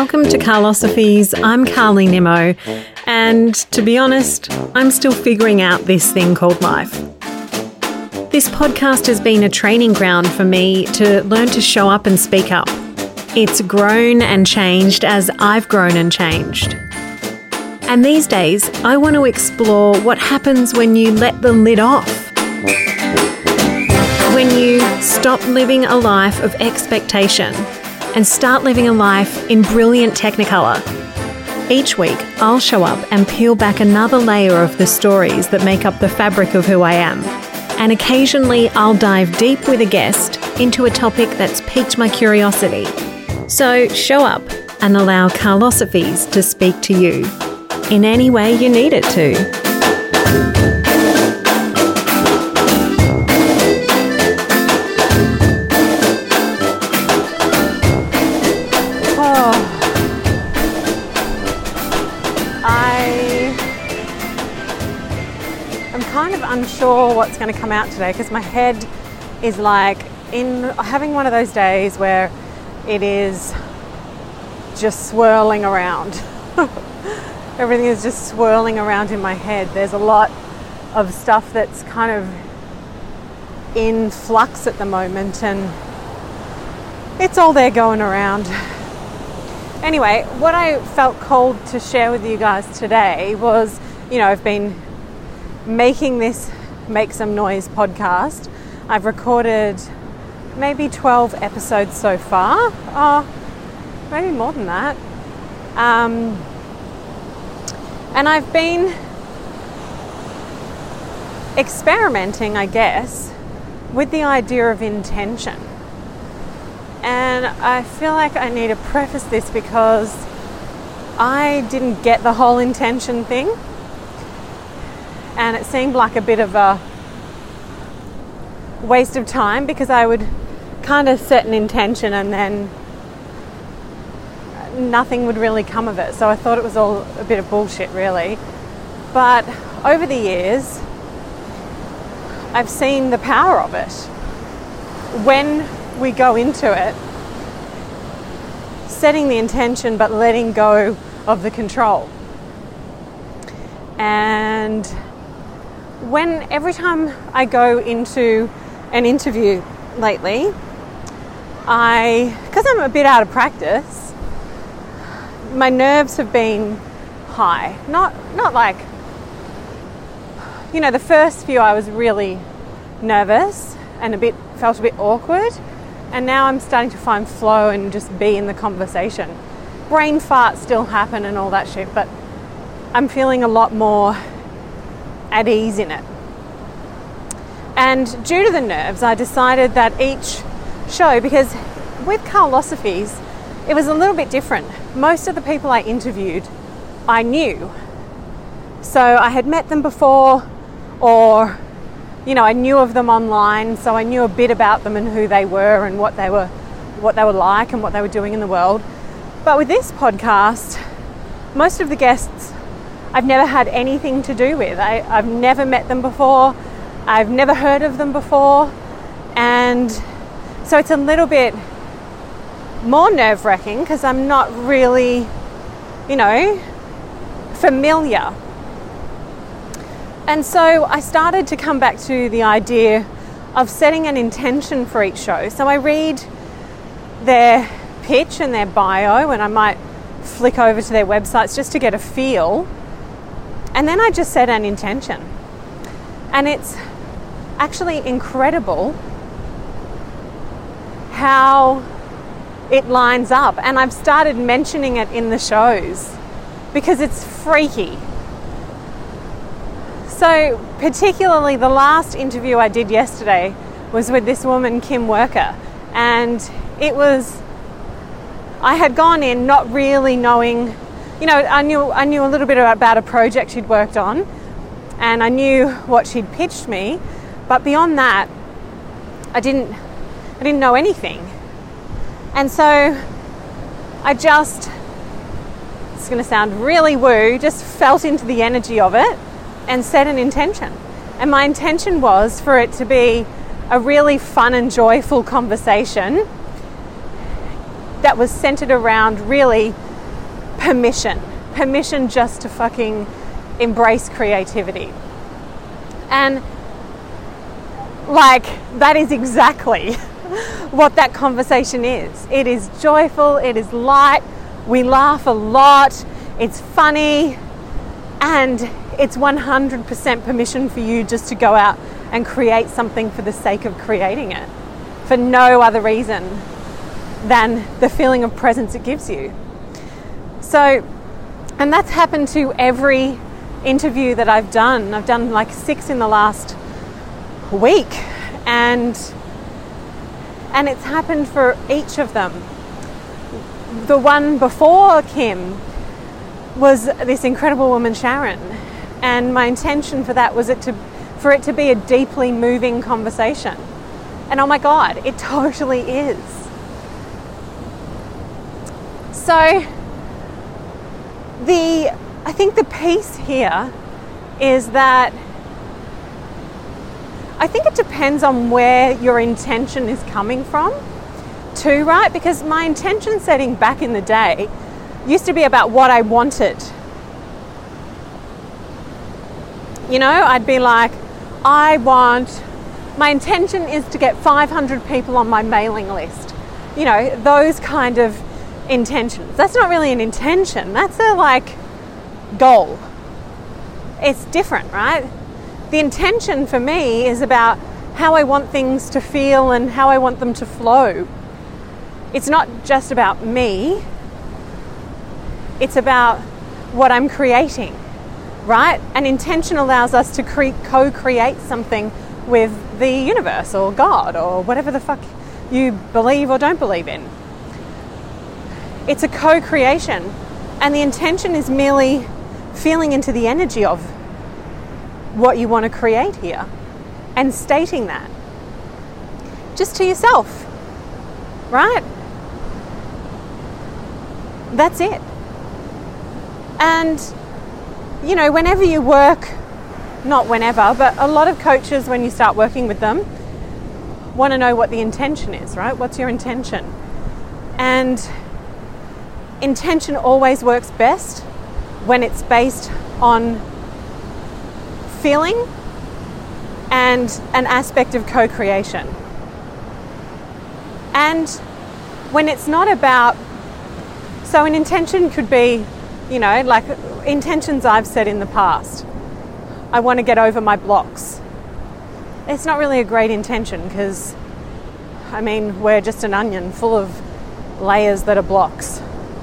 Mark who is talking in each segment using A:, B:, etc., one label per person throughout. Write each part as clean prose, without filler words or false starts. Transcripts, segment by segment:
A: Welcome to Carlosophies. I'm Carly Nimmo, and to be honest, I'm still figuring out this thing called life. This podcast has been a training ground for me to learn to show up and speak up. It's grown and changed as I've grown and changed. And these days, I want to explore what happens when you let the lid off. When you stop living a life of expectation and start living a life in brilliant technicolor. Each week, I'll show up and peel back another layer of the stories that make up the fabric of who I am. And occasionally, I'll dive deep with a guest into a topic that's piqued my curiosity. So show up and allow Carlosophies to speak to you in any way you need it to. Unsure what's going to come out today because my head is like having one of those days where it is just swirling around. Everything is just swirling around in my head. There's a lot of stuff that's kind of in flux at the moment and it's all there going around. Anyway, what I felt called to share with you guys today was, I've been making this Make Some Noise podcast. I've recorded maybe 12 episodes so far. Maybe more than that. And I've been experimenting, I guess, with the idea of intention. And I feel like I need to preface this because I didn't get the whole intention thing. And it seemed like a bit of a waste of time because I would kind of set an intention and then nothing would really come of it. So I thought it was all a bit of bullshit, really. But over the years, I've seen the power of it. When we go into it, setting the intention but letting go of the control. And every time I go into an interview lately, because I'm a bit out of practice, my nerves have been high. Not like, the first few I was really nervous and felt a bit awkward, and now I'm starting to find flow and just be in the conversation. Brain farts still happen and all that shit, but I'm feeling a lot more at ease in it. And due to the nerves, I decided that each show, because with Carlosophies, it was a little bit different. Most of the people I interviewed, I knew. So I had met them before, or, I knew of them online, so I knew a bit about them and who they were and what they were like and what they were doing in the world. But with this podcast, most of the guests I've never had anything to do with. I've never met them before. I've never heard of them before. And so it's a little bit more nerve-wracking because I'm not really, familiar. And so I started to come back to the idea of setting an intention for each show. So I read their pitch and their bio, and I might flick over to their websites just to get a feel. And then I just set an intention. And it's actually incredible how it lines up. And I've started mentioning it in the shows because it's freaky. So particularly the last interview I did yesterday was with this woman, Kim Worker. And I had gone in not really knowing, I knew a little bit about a project she'd worked on, and I knew what she'd pitched me, but beyond that, I didn't know anything. And so I just, it's going to sound really woo, just felt into the energy of it and set an intention. And my intention was for it to be a really fun and joyful conversation that was centered around really permission just to fucking embrace creativity. And like, that is exactly what that conversation is. It is joyful, it is light, we laugh a lot, it's funny, and it's 100% permission for you just to go out and create something for the sake of creating it, for no other reason than the feeling of presence it gives you. So, and that's happened to every interview that I've done. I've done like 6 in the last week, and it's happened for each of them. The one before Kim was this incredible woman, Sharon, and my intention for that was for it to be a deeply moving conversation. And oh my God, it totally is. So I think the piece here is that I think it depends on where your intention is coming from too, right? Because my intention setting back in the day used to be about what I wanted. You know, I'd be like, my intention is to get 500 people on my mailing list. You know, those kind of intentions. That's not really an intention. That's a like goal. It's different, right? The intention for me is about how I want things to feel and how I want them to flow. It's not just about me. It's about what I'm creating, right? And intention allows us to co-create something with the universe or God or whatever the fuck you believe or don't believe in. It's a co-creation, and the intention is merely feeling into the energy of what you want to create here and stating that just to yourself, right? That's it. And you know, whenever you work, not whenever, but a lot of coaches, when you start working with them, want to know what the intention is, right? What's your intention? And intention always works best when it's based on feeling and an aspect of co-creation. And when it's not about, so an intention could be, you know, like intentions I've said in the past. I want to get over my blocks. It's not really a great intention because, I mean, we're just an onion full of layers that are blocks.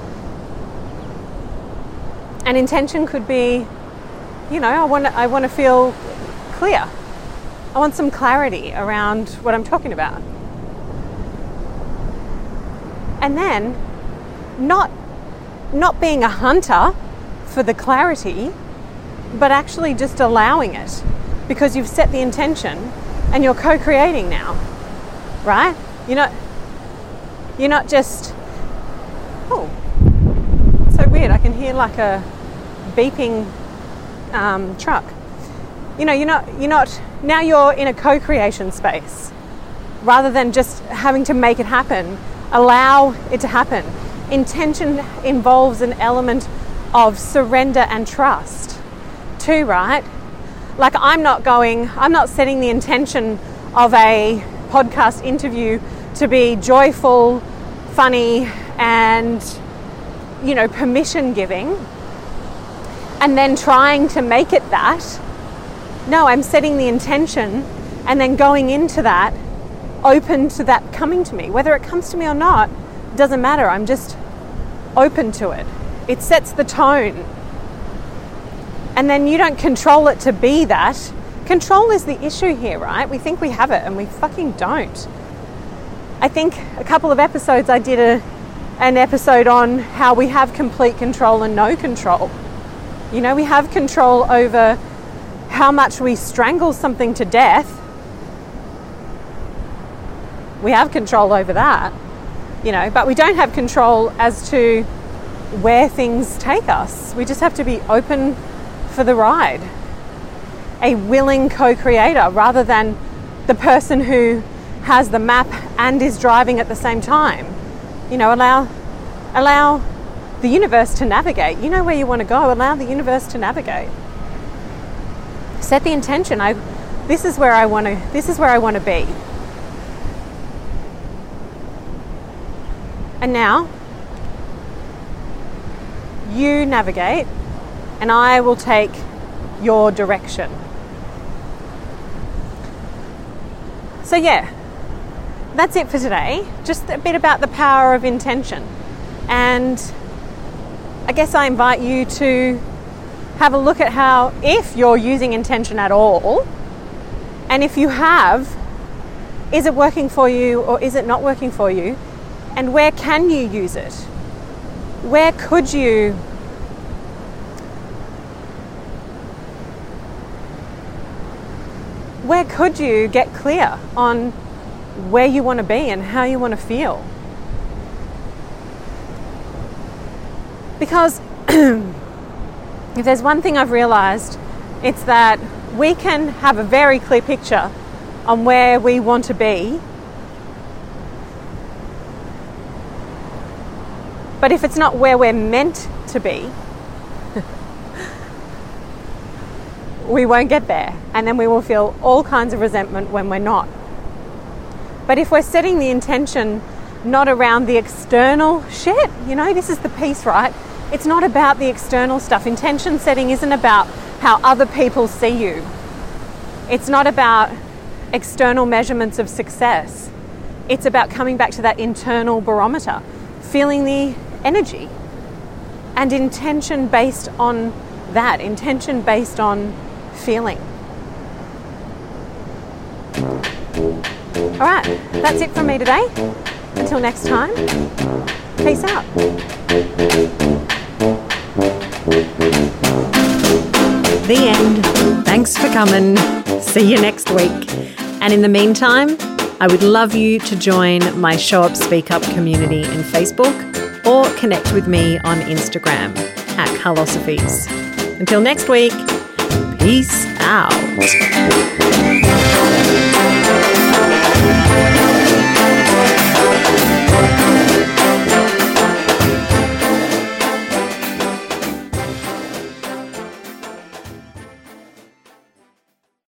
A: An intention could be, you know, I want to feel clear. I want some clarity around what I'm talking about. And then not being a hunter for the clarity, but actually just allowing it because you've set the intention and you're co-creating now, right? You're not just, oh, so weird. I can hear like a beeping truck. You know, you're not, now you're in a co-creation space rather than just having to make it happen. Allow it to happen. Intention involves an element of surrender and trust too, right? Like I'm not setting the intention of a podcast interview to be joyful, funny, and, you know, permission giving, and then trying to make it that. No, I'm setting the intention and then going into that, open to that coming to me. Whether it comes to me or not, doesn't matter. I'm just open to it. It sets the tone. And then you don't control it to be that. Control is the issue here, right? We think we have it and we fucking don't. I think a couple of episodes I did an episode on how we have complete control and no control. You know, we have control over how much we strangle something to death. We have control over that, you know, but we don't have control as to where things take us. We just have to be open for the ride. A willing co-creator rather than the person who has the map and is driving at the same time. You know, allow the the universe to navigate. You know where you want to go. Allow the universe to navigate. Set the intention. This is where I want to be. And now you navigate, and I will take your direction. So yeah, that's it for today. Just a bit about the power of intention. And I guess I invite you to have a look at how, if you're using intention at all, and if you have, is it working for you or is it not working for you? And where can you use it? Where could you get clear on where you want to be and how you want to feel? Because if there's one thing I've realized, it's that we can have a very clear picture on where we want to be, but if it's not where we're meant to be, we won't get there, and then we will feel all kinds of resentment when we're not. But if we're setting the intention not around the external shit, this is the piece, right? It's not about the external stuff. Intention setting isn't about how other people see you. It's not about external measurements of success. It's about coming back to that internal barometer, feeling the energy, and intention based on that, intention based on feeling. All right, that's it from me today. Until next time, peace out. The end. Thanks for coming. See you next week. And in the meantime, I would love you to join my Show Up Speak Up community in Facebook or connect with me on Instagram @Carlosophies. Until next week, peace out.